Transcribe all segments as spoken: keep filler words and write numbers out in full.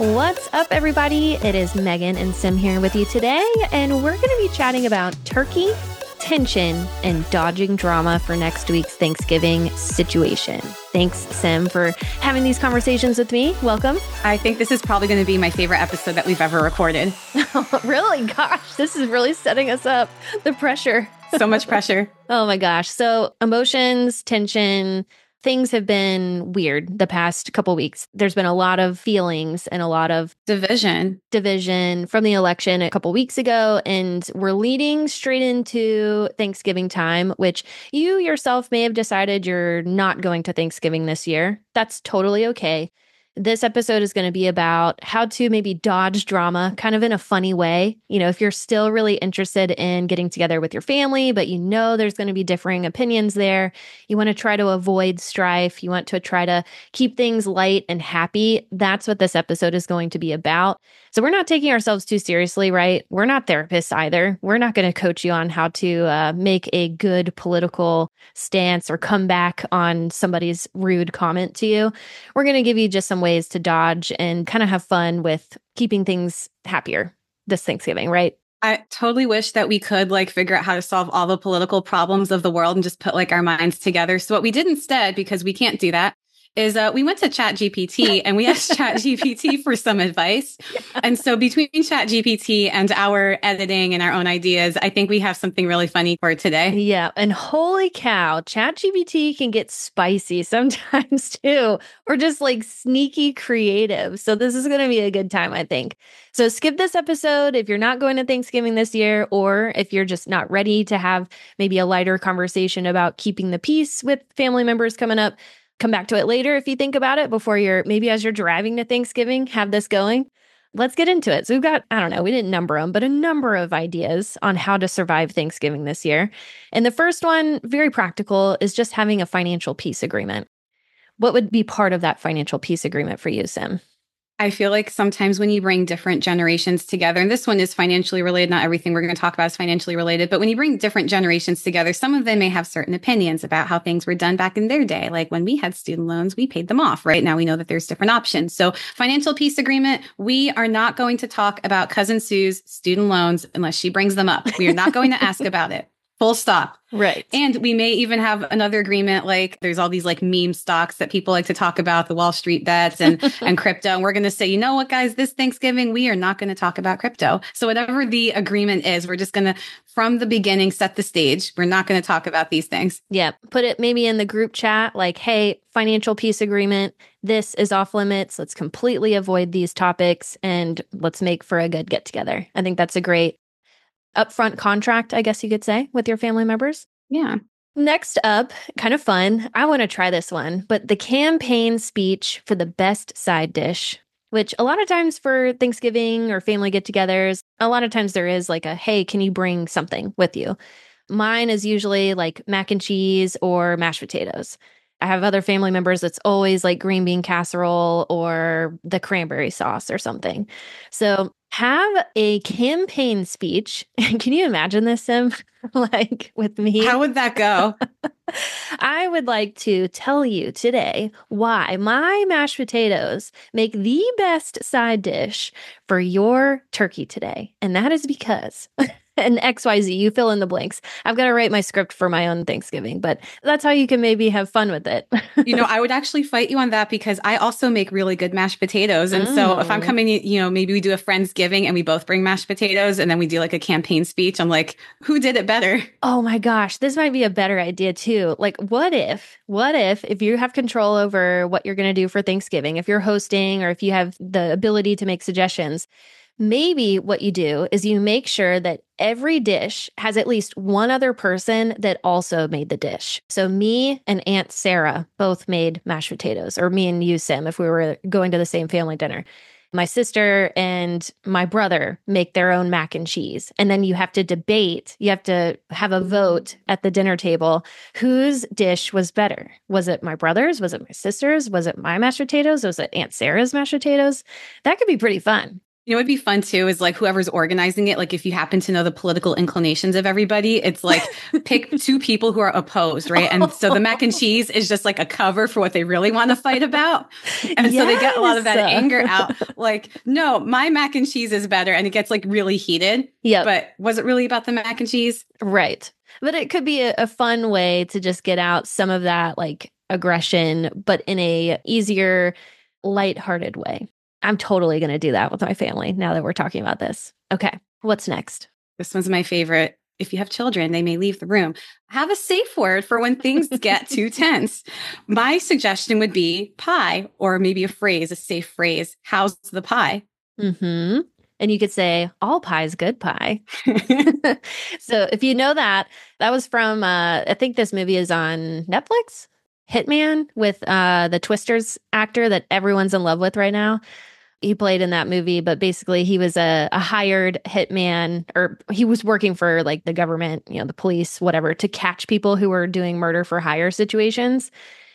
What's up, everybody? It is Megan and Sim here with you today, and we're going to be chatting about turkey, tension, and dodging drama for next week's Thanksgiving situation. Thanks, Sim, for having these conversations with me. Welcome. I think this is probably going to be my favorite episode that we've ever recorded. Really? Gosh, this is really setting us up. The pressure. So much pressure. Oh my gosh. So emotions, tension, things have been weird the past couple weeks. There's been a lot of feelings and a lot of division. Division from the election a couple weeks ago. And we're leading straight into Thanksgiving time, which you yourself may have decided you're not going to Thanksgiving this year. That's totally okay. This episode is going to be about how to maybe dodge drama kind of in a funny way. You know, if you're still really interested in getting together with your family, but you know there's going to be differing opinions there, you want to try to avoid strife, you want to try to keep things light and happy, that's what this episode is going to be about. So we're not taking ourselves too seriously, right? We're not therapists either. We're not going to coach you on how to uh, make a good political stance or come back on somebody's rude comment to you. We're going to give you just some ways to dodge and kind of have fun with keeping things happier this Thanksgiving, right? I totally wish that we could like figure out how to solve all the political problems of the world and just put like our minds together. So what we did instead, because we can't do that, is uh, we went to ChatGPT and we asked ChatGPT for some advice. Yeah. And so between ChatGPT and our editing and our own ideas, I think we have something really funny for today. Yeah. And holy cow, ChatGPT can get spicy sometimes too, or just like sneaky creative. So this is going to be a good time, I think. So skip this episode if you're not going to Thanksgiving this year, or if you're just not ready to have maybe a lighter conversation about keeping the peace with family members coming up. Come back to it later if you think about it before you're, maybe as you're driving to Thanksgiving, have this going. Let's get into it. So we've got, I don't know, we didn't number them, but a number of ideas on how to survive Thanksgiving this year. And the first one, very practical, is just having a financial peace agreement. What would be part of that financial peace agreement for you, Sim? I feel like sometimes when you bring different generations together, and this one is financially related, not everything we're going to talk about is financially related, but when you bring different generations together, some of them may have certain opinions about how things were done back in their day. Like when we had student loans, we paid them off. Right now we know that there's different options. So financial peace agreement, we are not going to talk about Cousin Sue's student loans unless she brings them up. We are not going to ask about it. Full stop. Right. And we may even have another agreement, like there's all these like meme stocks that people like to talk about, the Wall Street bets and, and crypto. And we're going to say, you know what, guys, this Thanksgiving, we are not going to talk about crypto. So whatever the agreement is, we're just going to, from the beginning, set the stage. We're not going to talk about these things. Yeah. Put it maybe in the group chat, like, hey, financial peace agreement. This is off limits. Let's completely avoid these topics and let's make for a good get together. I think that's a great upfront contract, I guess you could say, with your family members. Yeah. Next up, kind of fun. I want to try this one, but the campaign speech for the best side dish, which a lot of times for Thanksgiving or family get-togethers, a lot of times there is like a, hey, can you bring something with you? Mine is usually like mac and cheese or mashed potatoes. I have other family members that's always like green bean casserole or the cranberry sauce or something. So have a campaign speech. Can you imagine this, Sim? Like with me? How would that go? I would like to tell you today why my mashed potatoes make the best side dish for your turkey today. And that is because... and X Y Z, you fill in the blanks. I've got to write my script for my own Thanksgiving, but that's how you can maybe have fun with it. You know, I would actually fight you on that because I also make really good mashed potatoes. And mm. so if I'm coming, you know, maybe we do a Friendsgiving and we both bring mashed potatoes and then we do like a campaign speech. I'm like, who did it better? Oh my gosh, this might be a better idea too. Like, what if, what if, if you have control over what you're going to do for Thanksgiving, if you're hosting or if you have the ability to make suggestions, maybe what you do is you make sure that every dish has at least one other person that also made the dish. So me and Aunt Sarah both made mashed potatoes, or me and you, Sim, if we were going to the same family dinner. My sister and my brother make their own mac and cheese. And then you have to debate, you have to have a vote at the dinner table. Whose dish was better? Was it my brother's? Was it my sister's? Was it my mashed potatoes? Was it Aunt Sarah's mashed potatoes? That could be pretty fun. You know, what'd be fun too is like whoever's organizing it, like if you happen to know the political inclinations of everybody, it's like pick two people who are opposed, right? And so the mac and cheese is just like a cover for what they really want to fight about. And yes. so they get a lot of that anger out. Like, no, my mac and cheese is better. And it gets like really heated. Yeah. But was it really about the mac and cheese? Right. But it could be a, a fun way to just get out some of that like aggression, but in a easier, lighthearted way. I'm totally going to do that with my family now that we're talking about this. Okay. What's next? This one's my favorite. If you have children, they may leave the room. Have a safe word for when things get too tense. My suggestion would be pie, or maybe a phrase, a safe phrase. How's the pie? Mm-hmm. And you could say, all pie's good pie. So if you know that, that was from, uh, I think this movie is on Netflix, Hitman, with uh, the Twisters actor that everyone's in love with right now. He played in that movie, but basically he was a, a hired hitman, or he was working for like the government, you know, the police, whatever, to catch people who were doing murder for hire situations.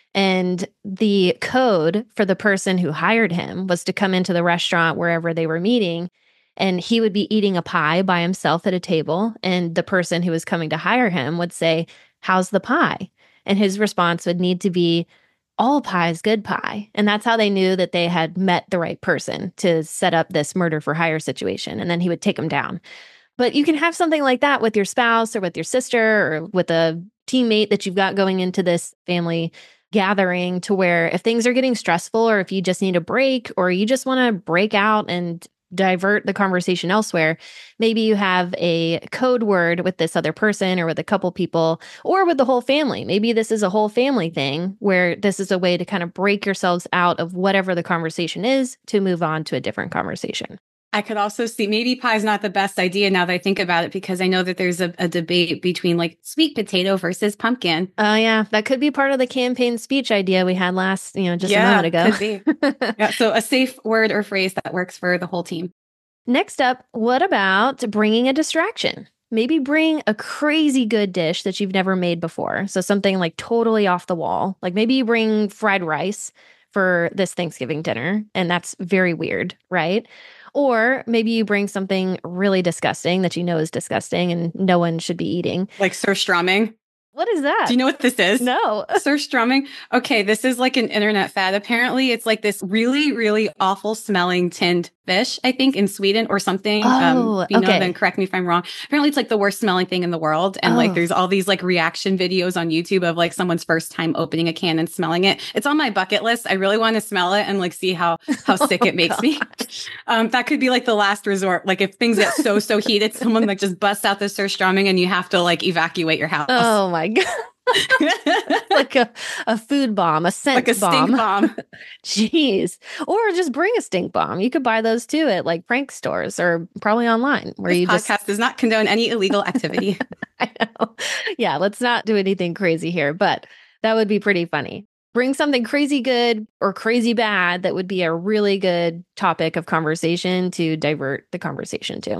And the code for the person who hired him was to come into the restaurant wherever they were meeting, and he would be eating a pie by himself at a table. And the person who was coming to hire him would say, "How's the pie?" And his response would need to be, "All pie's good pie." And that's how they knew that they had met the right person to set up this murder for hire situation. And then he would take them down. But you can have something like that with your spouse or with your sister or with a teammate that you've got going into this family gathering, to where if things are getting stressful, or if you just need a break, or you just want to break out and divert the conversation elsewhere, maybe you have a code word with this other person, or with a couple people, or with the whole family. Maybe this is a whole family thing where this is a way to kind of break yourselves out of whatever the conversation is to move on to a different conversation. I could also see maybe pie is not the best idea now that I think about it, because I know that there's a, a debate between like sweet potato versus pumpkin. Oh, uh, yeah. That could be part of the campaign speech idea we had last, you know, just yeah, a moment ago. Could be. Yeah, so a safe word or phrase that works for the whole team. Next up, what about bringing a distraction? Maybe bring a crazy good dish that you've never made before. So something like totally off the wall. Like maybe you bring fried rice for this Thanksgiving dinner, and that's very weird, right? Or maybe you bring something really disgusting that you know is disgusting and no one should be eating. Like surströmming. What is that? Do you know what this is? No. Surströmming. Okay, this is like an internet fad. Apparently, it's like this really, really awful smelling tinned fish, I think, in Sweden or something. Oh, um, if you okay. know, then correct me if I'm wrong. Apparently, it's like the worst smelling thing in the world. And oh. like there's all these like reaction videos on YouTube of like someone's first time opening a can and smelling it. It's on my bucket list. I really want to smell it and like see how how sick it makes me. Um, that could be like the last resort. Like if things get so, so heated, someone like just busts out the surströmming and you have to like evacuate your house. Oh my God. Like a, a food bomb, a scent like a bomb. stink bomb. Jeez. Or just bring a stink bomb. You could buy those too at like prank stores or probably online where this you podcast just does not condone any illegal activity. I know. Yeah, let's not do anything crazy here, but that would be pretty funny. Bring something crazy good or crazy bad that would be a really good topic of conversation to divert the conversation to.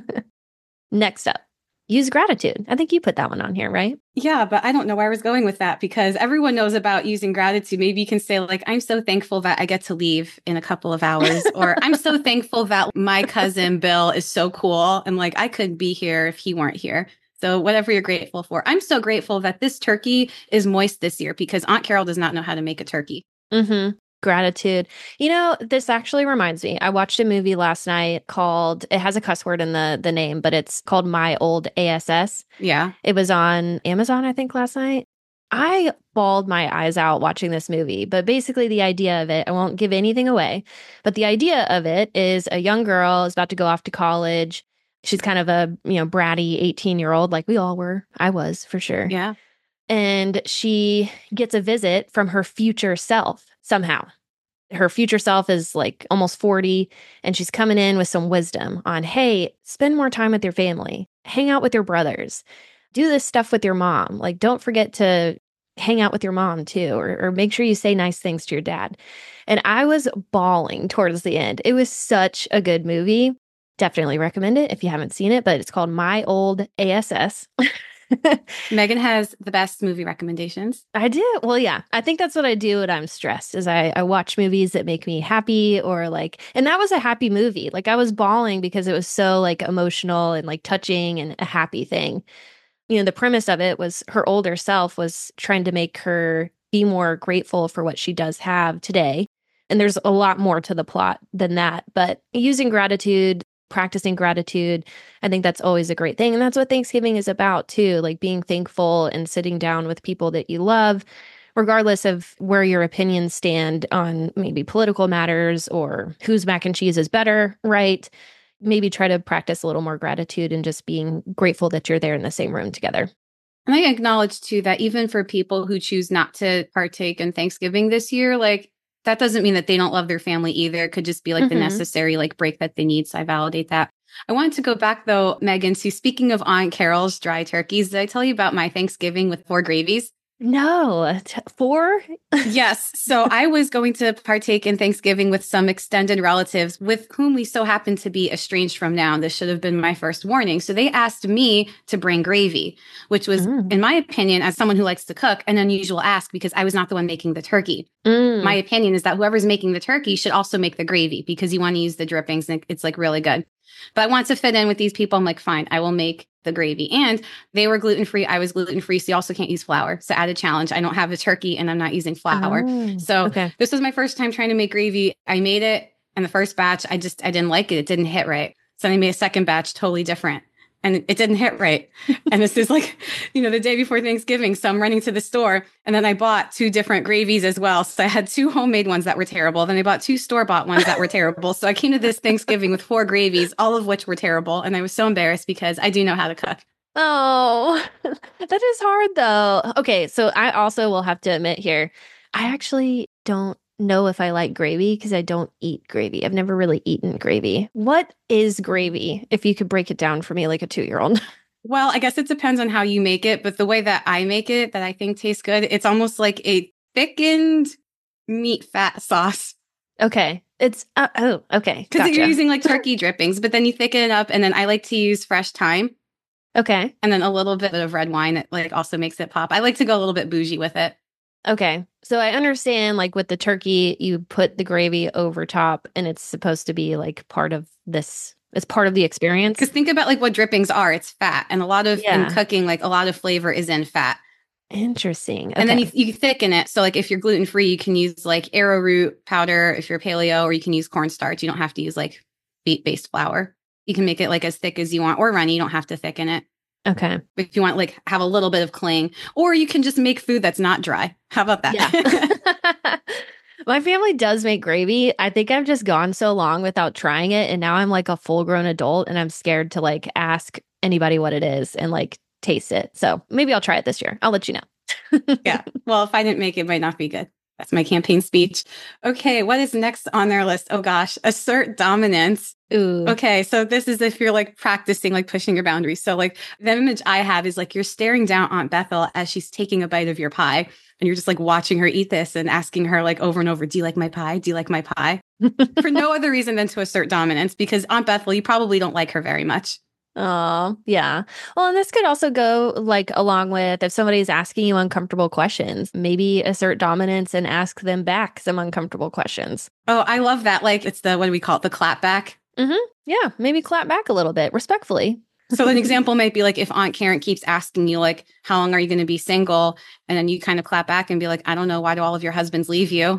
Next up, use gratitude. I think you put that one on here, right? Yeah, but I don't know where I was going with that, because everyone knows about using gratitude. Maybe you can say like, I'm so thankful that I get to leave in a couple of hours, or I'm so thankful that my cousin Bill is so cool and like I couldn't be here if he weren't here. So whatever you're grateful for. I'm so grateful that this turkey is moist this year because Aunt Carol does not know how to make a turkey. Mm-hmm. Gratitude. You know, this actually reminds me. I watched a movie last night called, it has a cuss word in the the name, but it's called My Old A S S. Yeah. It was on Amazon, I think, last night. I bawled my eyes out watching this movie, but basically the idea of it, I won't give anything away, but the idea of it is a young girl is about to go off to college. She's kind of a, you know, bratty eighteen-year-old like we all were. I was, for sure. Yeah. And she gets a visit from her future self somehow. Her future self is like almost forty, and she's coming in with some wisdom on, hey, spend more time with your family, hang out with your brothers, do this stuff with your mom. Like, don't forget to hang out with your mom too, or, or make sure you say nice things to your dad. And I was bawling towards the end. It was such a good movie. Definitely recommend it if you haven't seen it, but it's called My Old A S S. Megan has the best movie recommendations. I do. Well, yeah, I think that's what I do when I'm stressed is I, I watch movies that make me happy or like, and that was a happy movie. Like I was bawling because it was so like emotional and like touching and a happy thing. You know, the premise of it was her older self was trying to make her be more grateful for what she does have today. And there's a lot more to the plot than that. But using gratitude, practicing gratitude, I think that's always a great thing. And that's what Thanksgiving is about, too, like being thankful and sitting down with people that you love, regardless of where your opinions stand on maybe political matters or whose mac and cheese is better, right? Maybe try to practice a little more gratitude and just being grateful that you're there in the same room together. And I acknowledge, too, that even for people who choose not to partake in Thanksgiving this year, like, that doesn't mean that they don't love their family either. It could just be like mm-hmm. the necessary like break that they need. So I validate that. I wanted to go back though, Megan, to speaking of Aunt Carol's dry turkeys. Did I tell you about my Thanksgiving with four gravies? No. T- four? Yes. So I was going to partake in Thanksgiving with some extended relatives with whom we so happen to be estranged from now. This should have been my first warning. So they asked me to bring gravy, which was, mm. in my opinion, as someone who likes to cook, an unusual ask because I was not the one making the turkey. Mm. My opinion is that whoever's making the turkey should also make the gravy because you want to use the drippings and it's like really good. But I want to fit in with these people. I'm like, fine, I will make the gravy. And they were gluten-free. I was gluten-free. So you also can't use flour. So added challenge. I don't have a turkey and I'm not using flour. Oh, so okay. This was my first time trying to make gravy. I made it. And the first batch, I just, I didn't like it. It didn't hit right. So I made a second batch totally different. And it didn't hit right. And this is like, you know, the day before Thanksgiving. So I'm running to the store and then I bought two different gravies as well. So I had two homemade ones that were terrible. Then I bought two store-bought ones that were terrible. So I came to this Thanksgiving with four gravies, all of which were terrible. And I was so embarrassed because I do know how to cook. Oh, that is hard though. Okay. So I also will have to admit here, I actually don't know if I like gravy because I don't eat gravy. I've never really eaten gravy. What is gravy? If you could break it down for me like a two-year-old. Well, I guess it depends on how you make it, but the way that I make it that I think tastes good, it's almost like a thickened meat fat sauce. Okay. It's, uh, oh, okay. Because Gotcha. you're using like turkey drippings, but then you thicken it up and then I like to use fresh thyme. Okay. And then a little bit of red wine that like also makes it pop. I like to go a little bit bougie with it. Okay. So I understand like with the turkey, you put the gravy over top and it's supposed to be like part of this, it's part of the experience. Because think about like what drippings are. It's fat. And a lot of, yeah. in cooking, like a lot of flavor is in fat. Interesting. Okay. And then you, you thicken it. So like if you're gluten-free, you can use like arrowroot powder if you're paleo, or you can use cornstarch. You don't have to use like wheat-based flour. You can make it like as thick as you want or runny. You don't have to thicken it. Okay. If you want like have a little bit of cling, or you can just make food that's not dry. How about that? Yeah. My family does make gravy. I think I've just gone so long without trying it. And now I'm like a full grown adult and I'm scared to like ask anybody what it is and like taste it. So maybe I'll try it this year. I'll let you know. Yeah. Well, if I didn't make it, it might not be good. That's my campaign speech. Okay. What is next on their list? Oh gosh. Assert dominance. Ooh. Okay. So this is if you're like practicing, like pushing your boundaries. So like the image I have is like you're staring down Aunt Bethel as she's taking a bite of your pie. And you're just like watching her eat this and asking her like over and over, do you like my pie? Do you like my pie? For no other reason than to assert dominance, because Aunt Bethel, you probably don't like her very much. Oh, yeah. Well, and this could also go like along with if somebody's asking you uncomfortable questions, maybe assert dominance and ask them back some uncomfortable questions. Oh, I love that. Like it's the, what do we call it? The clap back. Mm-hmm. Yeah. Maybe clap back a little bit respectfully. So an example might be like if Aunt Karen keeps asking you like, how long are you going to be single? And then you kind of clap back and be like, I don't know. Why do all of your husbands leave you?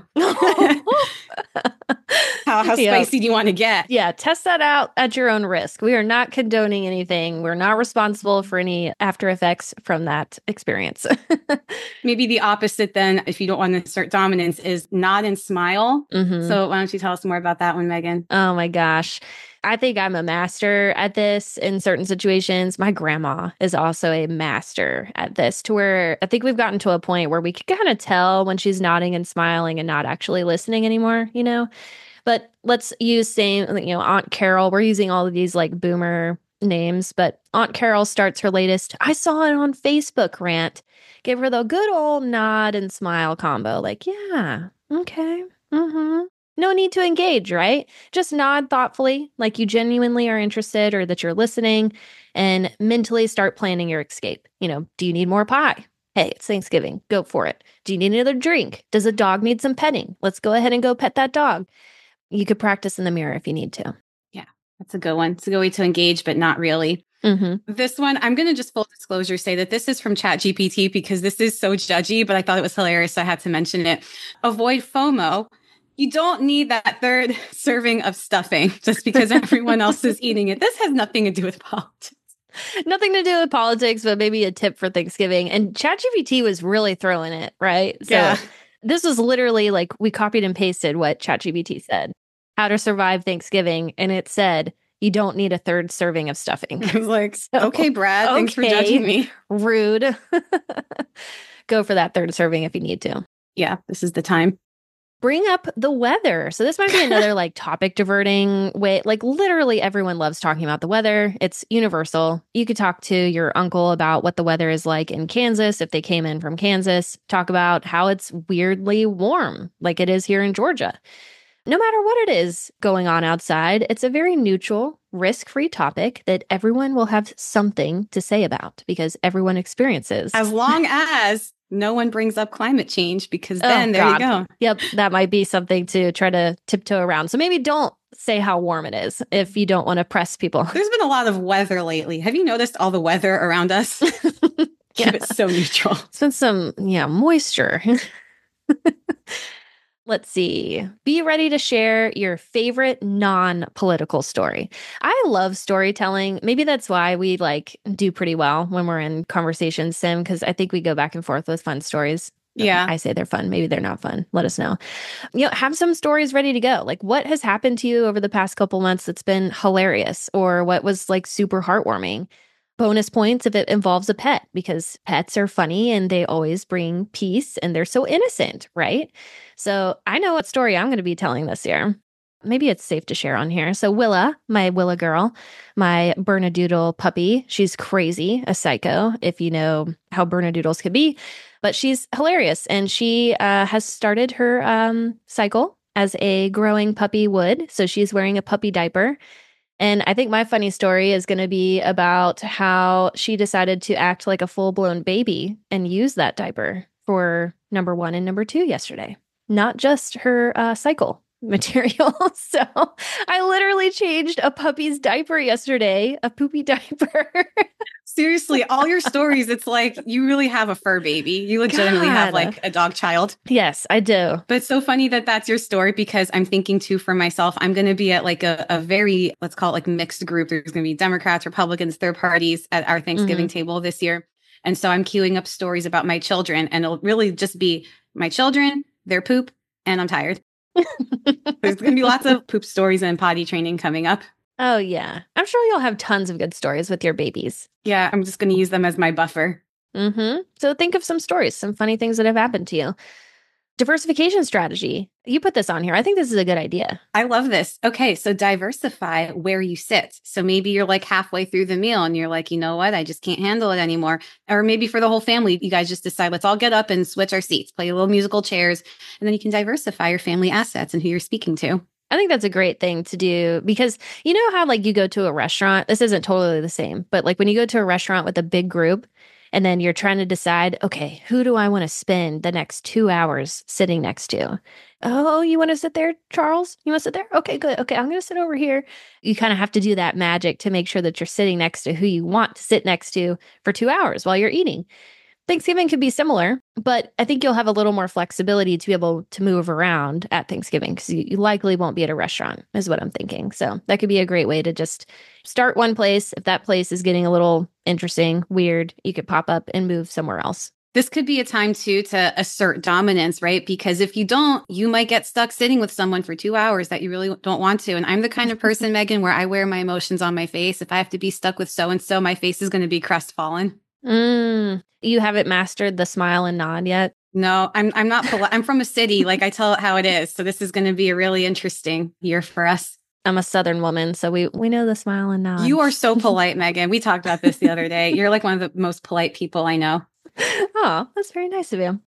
How, how yeah. spicy do you want to get? Yeah, test that out at your own risk. We are not condoning anything. We're not responsible for any after effects from that experience. Maybe the opposite then, if you don't want to assert dominance, is nod and smile. Mm-hmm. So why don't you tell us more about that one, Megan? Oh my gosh. I think I'm a master at this in certain situations. My grandma is also a master at this, to where I think we've gotten to a point where we can kind of tell when she's nodding and smiling and not actually listening anymore, you know? But let's use same, you know, Aunt Carol. We're using all of these like boomer names, but Aunt Carol starts her latest, I saw it on Facebook rant. Give her the good old nod and smile combo. Like, yeah, okay, mm-hmm. No need to engage, right? Just nod thoughtfully, like you genuinely are interested or that you're listening, and mentally start planning your escape. You know, do you need more pie? Hey, it's Thanksgiving. Go for it. Do you need another drink? Does a dog need some petting? Let's go ahead and go pet that dog. You could practice in the mirror if you need to. Yeah, that's a good one. It's a good way to engage, but not really. Mm-hmm. This one, I'm going to just full disclosure say that this is from ChatGPT because this is so judgy, but I thought it was hilarious, so I had to mention it. Avoid FOMO. You don't need that third serving of stuffing just because everyone else is eating it. This has nothing to do with politics. Nothing to do with politics, but maybe a tip for Thanksgiving. And ChatGPT was really throwing it, right? So Yeah. This was literally like we copied and pasted what ChatGPT said. How to survive Thanksgiving. And it said, you don't need a third serving of stuffing. I was like, So, okay, Brad, thanks for okay. judging me. Rude. Go for that third serving if you need to. Yeah, this is the time. Bring up the weather. So this might be another like topic diverting way. Like literally everyone loves talking about the weather. It's universal. You could talk to your uncle about what the weather is like in Kansas if they came in from Kansas. Talk about how it's weirdly warm like it is here in Georgia. No matter what it is going on outside, it's a very neutral, risk-free topic that everyone will have something to say about because everyone experiences. As long as no one brings up climate change, because then oh, there God. you go. Yep, that might be something to try to tiptoe around. So maybe don't say how warm it is if you don't want to press people. There's been a lot of weather lately. Have you noticed all the weather around us? Keep yeah. it so neutral. It's been some, yeah, moisture. Let's see. Be ready to share your favorite non-political story. I love storytelling. Maybe that's why we like do pretty well when we're in conversations, Sim, because I think we go back and forth with fun stories. Yeah. I say they're fun. Maybe they're not fun. Let us know. You know, have some stories ready to go. Like what has happened to you over the past couple months that's been hilarious or what was like super heartwarming. Bonus points if it involves a pet because pets are funny and they always bring peace and they're so innocent, right? So I know what story I'm going to be telling this year. Maybe it's safe to share on here. So Willa, my Willa girl, my Bernedoodle puppy, she's crazy, a psycho, if you know how Bernedoodles can be, but she's hilarious. And she uh, has started her um, cycle as a growing puppy would. So she's wearing a puppy diaper. And I think my funny story is going to be about how she decided to act like a full-blown baby and use that diaper for number one and number two yesterday, not just her uh, cycle material. So I literally changed a puppy's diaper yesterday, a poopy diaper. Seriously, all your stories, it's like you really have a fur baby. You legitimately God. have like a dog child. Yes, I do. But it's so funny that that's your story because I'm thinking too for myself, I'm going to be at like a, a very, let's call it like mixed group. There's going to be Democrats, Republicans, third parties at our Thanksgiving mm-hmm. table this year. And so I'm queuing up stories about my children and it'll really just be my children, their poop, and I'm tired. There's going to be lots of poop stories and potty training coming up. Oh, yeah. I'm sure you'll have tons of good stories with your babies. Yeah, I'm just going to use them as my buffer. Mm-hmm. So think of some stories, some funny things that have happened to you. Diversification strategy. You put this on here. I think this is a good idea. I love this. Okay, so diversify where you sit. So maybe you're like halfway through the meal and you're like, you know what? I just can't handle it anymore. Or maybe for the whole family, you guys just decide, let's all get up and switch our seats, play a little musical chairs, and then you can diversify your family assets and who you're speaking to. I think that's a great thing to do because you know how like you go to a restaurant, this isn't totally the same, but like when you go to a restaurant with a big group and then you're trying to decide, okay, who do I want to spend the next two hours sitting next to? Oh, you want to sit there, Charles? You want to sit there? Okay, good. Okay, I'm going to sit over here. You kind of have to do that magic to make sure that you're sitting next to who you want to sit next to for two hours while you're eating. Thanksgiving could be similar, but I think you'll have a little more flexibility to be able to move around at Thanksgiving because you, you likely won't be at a restaurant is what I'm thinking. So that could be a great way to just start one place. If that place is getting a little interesting, weird, you could pop up and move somewhere else. This could be a time too to assert dominance, right? Because if you don't, you might get stuck sitting with someone for two hours that you really don't want to. And I'm the kind of person, Megan, where I wear my emotions on my face. If I have to be stuck with so-and-so, my face is going to be crestfallen. Mm, you haven't mastered the smile and nod yet? No, I'm I'm not. Poli- I'm from a city. Like I tell it how it is. So this is going to be a really interesting year for us. I'm a Southern woman, so we we know the smile and nod. You are so polite, Megan. We talked about this the other day. You're like one of the most polite people I know. Oh, that's very nice of you.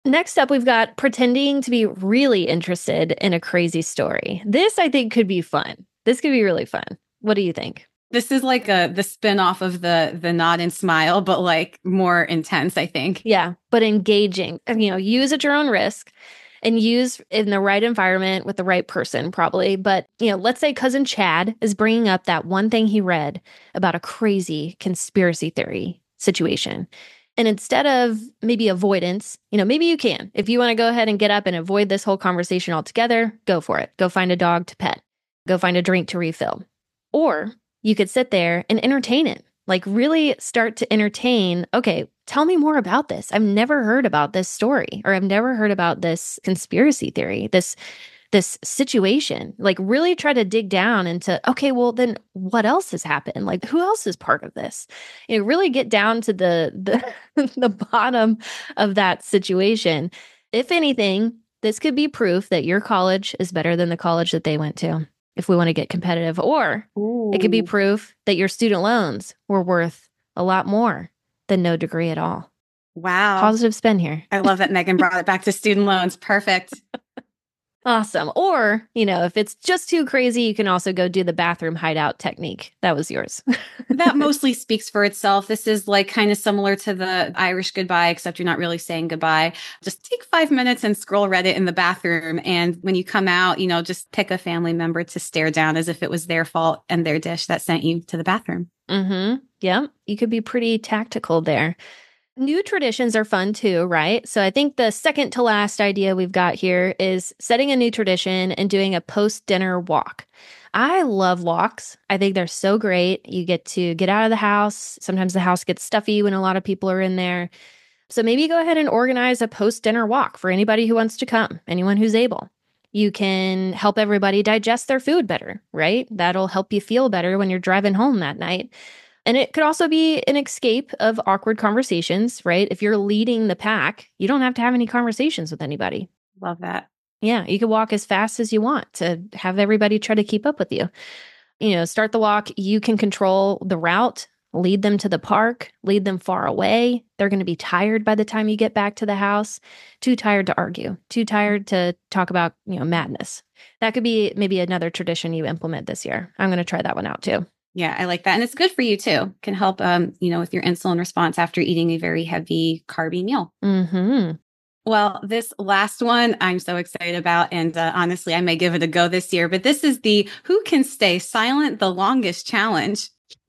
Next up, we've got pretending to be really interested in a crazy story. This, I think, could be fun. This could be really fun. What do you think? This is like a the spin-off of the the nod and smile, but like more intense, I think. Yeah, but engaging. You know, use at your own risk and use in the right environment with the right person, probably. But, you know, let's say cousin Chad is bringing up that one thing he read about a crazy conspiracy theory situation. And instead of maybe avoidance, you know, maybe you can. If you want to go ahead and get up and avoid this whole conversation altogether, go for it. Go find a dog to pet. Go find a drink to refill. Or you could sit there and entertain it. Like really start to entertain, okay, tell me more about this. I've never heard about this story, or I've never heard about this conspiracy theory, this this situation. Like really try to dig down into, okay, well then what else has happened? Like who else is part of this? You know, really get down to the the, the bottom of that situation. If anything, this could be proof that your college is better than the college that they went to, if we want to get competitive. Or Ooh. It could be proof that your student loans were worth a lot more than no degree at all. Wow. Positive spin here. I love that Megan brought it back to student loans. Perfect. Awesome. Or, you know, if it's just too crazy, you can also go do the bathroom hideout technique. That was yours. That mostly speaks for itself. This is like kind of similar to the Irish goodbye, except you're not really saying goodbye. Just take five minutes and scroll Reddit in the bathroom. And when you come out, you know, just pick a family member to stare down as if it was their fault and their dish that sent you to the bathroom. Mm-hmm. Yeah. You could be pretty tactical there. New traditions are fun too, right? So I think the second to last idea we've got here is setting a new tradition and doing a post-dinner walk. I love walks. I think they're so great. You get to get out of the house. Sometimes the house gets stuffy when a lot of people are in there. So maybe go ahead and organize a post-dinner walk for anybody who wants to come, anyone who's able. You can help everybody digest their food better, right? That'll help you feel better when you're driving home that night. And it could also be an escape of awkward conversations, right? If you're leading the pack, you don't have to have any conversations with anybody. Love that. Yeah, you can walk as fast as you want to have everybody try to keep up with you. You know, start the walk. You can control the route, lead them to the park, lead them far away. They're going to be tired by the time you get back to the house. Too tired to argue, too tired to talk about, you know, madness. That could be maybe another tradition you implement this year. I'm going to try that one out too. Yeah, I like that. And it's good for you too. Can help, um, you know, with your insulin response after eating a very heavy carby meal. Mm-hmm. Well, this last one I'm so excited about. And uh, honestly, I may give it a go this year, but this is the Who Can Stay Silent the Longest Challenge.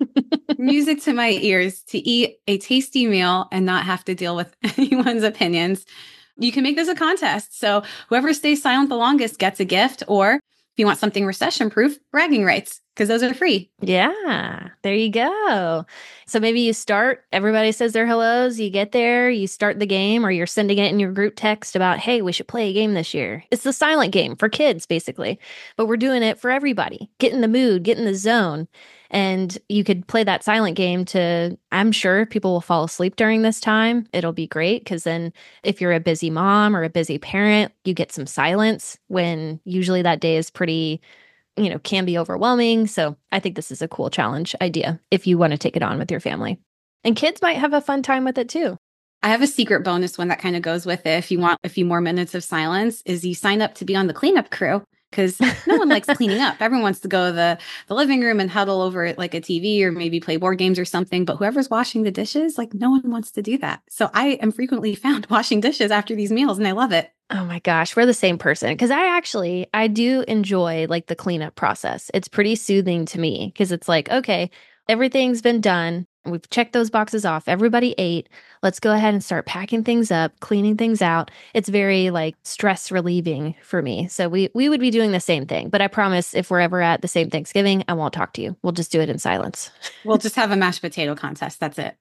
Music to my ears to eat a tasty meal and not have to deal with anyone's opinions. You can make this a contest. So whoever stays silent the longest gets a gift, or if you want something recession proof, bragging rights, because those are free. Yeah, there you go. So maybe you start, everybody says their hellos, you get there, you start the game, or you're sending it in your group text about, hey, we should play a game this year. It's the silent game for kids, basically. But we're doing it for everybody. Get in the mood, get in the zone. And you could play that silent game to, I'm sure people will fall asleep during this time. It'll be great because then if you're a busy mom or a busy parent, you get some silence when usually that day is pretty, you know, can be overwhelming. So I think this is a cool challenge idea if you want to take it on with your family. And kids might have a fun time with it too. I have a secret bonus one that kind of goes with it. If you want a few more minutes of silence, is you sign up to be on the cleanup crew. Because no one likes cleaning up. Everyone wants to go to the, the living room and huddle over like a T V or maybe play board games or something. But whoever's washing the dishes, like no one wants to do that. So I am frequently found washing dishes after these meals and I love it. Oh my gosh, we're the same person. Because I actually, I do enjoy like the cleanup process. It's pretty soothing to me because it's like, okay, everything's been done. We've checked those boxes off. Everybody ate. Let's go ahead and start packing things up, cleaning things out. It's very like stress relieving for me. So we we would be doing the same thing. But I promise if we're ever at the same Thanksgiving, I won't talk to you. We'll just do it in silence. We'll just have a mashed potato contest. That's it.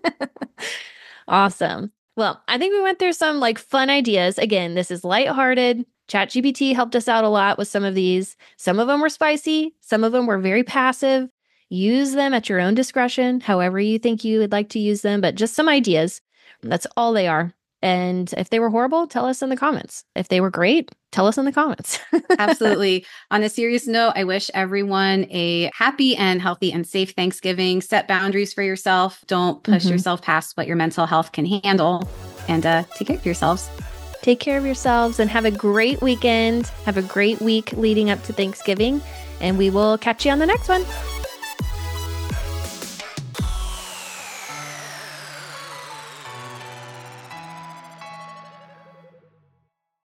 Awesome. Well, I think we went through some like fun ideas. Again, this is lighthearted. ChatGPT helped us out a lot with some of these. Some of them were spicy. Some of them were very passive. Use them at your own discretion, however you think you would like to use them, but just some ideas. That's all they are. And if they were horrible, tell us in the comments. If they were great, tell us in the comments. Absolutely. On a serious note, I wish everyone a happy and healthy and safe Thanksgiving. Set boundaries for yourself. Don't push mm-hmm. yourself past what your mental health can handle. And uh, take care of yourselves. Take care of yourselves and have a great weekend. Have a great week leading up to Thanksgiving. And we will catch you on the next one.